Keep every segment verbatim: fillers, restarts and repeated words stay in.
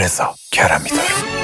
رضا کرمی داره.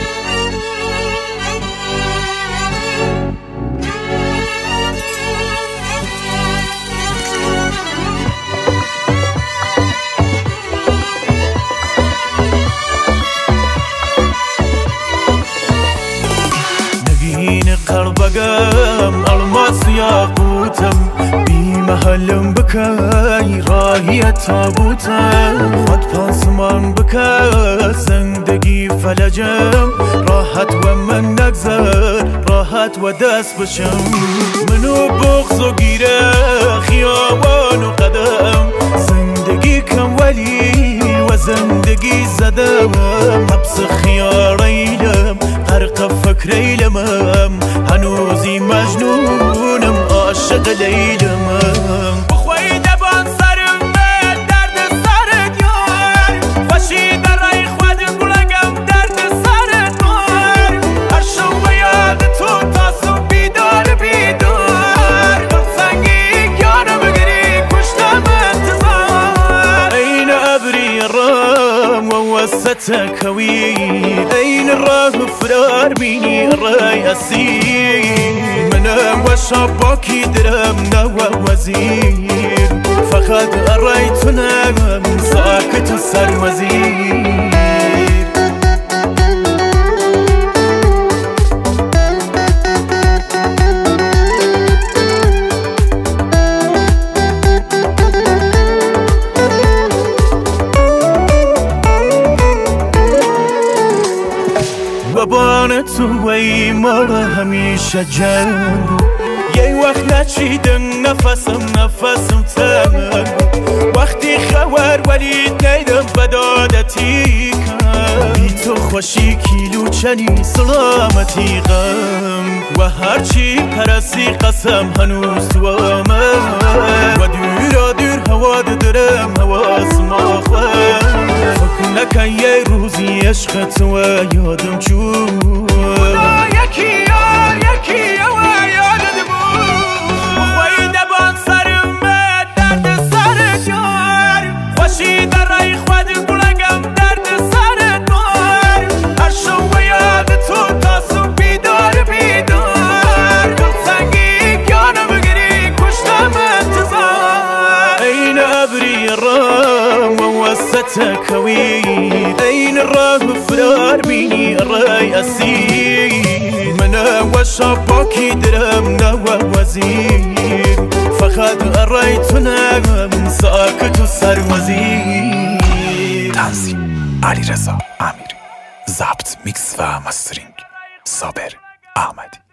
نگین قربگم الماس یاقوتم بی محلم بکی راهی تابوتم خود پاسمان بکر زندگی فلجم راحت و من نگذر راحت و دست بشم منو بغض و گیره خیابان و قدم زندگی کم ولی و زندگی زدم حبس خیاريلم غرق فكريلم هنوزي مجنونم عاشق ليلم بخوي دبان سرم درد سرت یار فشی در رای خود بلنگم درد سرت یار هر شو یاد تو تاسو بیدار بیدار دل سنگی یارم بگیری کشتم انتظار این ابری رام و وستك هويد أين الراه فرار بيني الراي أسير منام وشباكي درمنا ووزير فخد الرايتنا من ساكت السر وزير وبانه تو ای مرا همیشه جنگ یه وقت نچیدم نفسم نفسم تنگ وقتی خبر ولید نیدم بدادتی کن بی تو خوشی کیلو چنی سلامتی غم و هرچی پرستی قسم هنوز تو آمد و دورا دور هوا دارم حواس ما خواهم فکر نکن یه روزی عشق تو یادم چون یکی یا یکی یا یادت بود بخوایی دبان سرم درد سرت یار خوشی در رای خود بلنگم درد سرت یار هر شو یاد تو تاسو بیدار بیدار دل سنگی یانو بگیری کشتم انتظار این ابری رام و وستك هويد أين الراه فرار بيني الراي أسير منا وشباكي درمنا ووزير فخد الرايتنا من ساكت السر وزير تنظیم علی رضا امیری، ضبط میکس و مسترینگ صابر احمدی.